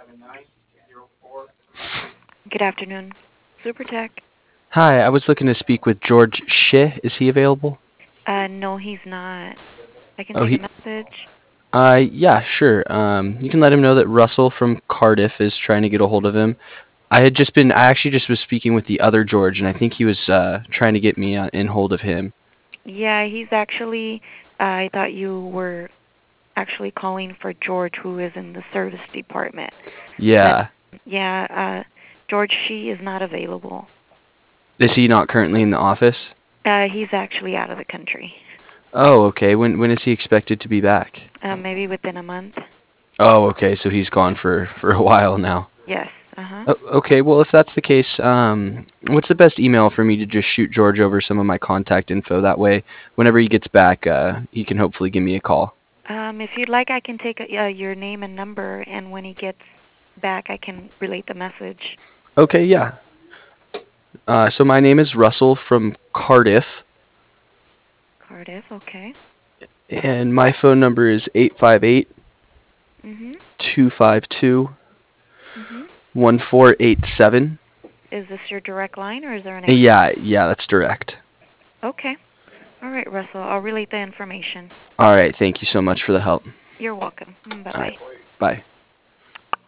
Good afternoon. SuperTech. Hi, I was looking to speak with George Shi. Is he available? No, he's not. I can Oh, take a he. message. Yeah, sure. You can let him know that Russell from Cardiff is trying to get a hold of him. I actually just was speaking with the other George, and I think he was trying to get me in hold of him. Yeah, he's actually. I thought you were actually calling for George, who is in the service department. But Yeah. yeah, George, she is not available. Is he not currently in the office? He's actually out of the country. Oh, okay. When is he expected to be back? Maybe within a month. Oh, okay. So he's gone for a while now. Yes. Uh-huh. Oh, okay, well, if that's the case, what's the best email for me to just shoot George over some of my contact info? That way, whenever he gets back, he can hopefully give me a call. If you'd like, I can take your name and number, and when he gets back, I can relate the message. Okay, yeah. So my name is Russell from Cardiff, Cardiff. Okay. and my phone number is 858 Mhm. 252 Mhm. 1487. Is this your direct line or is there an Yeah, extension? yeah, that's direct. Okay. All right, Russell. I'll relate the information. All right, thank you so much for the help. You're welcome. All right, Bye-bye. bye.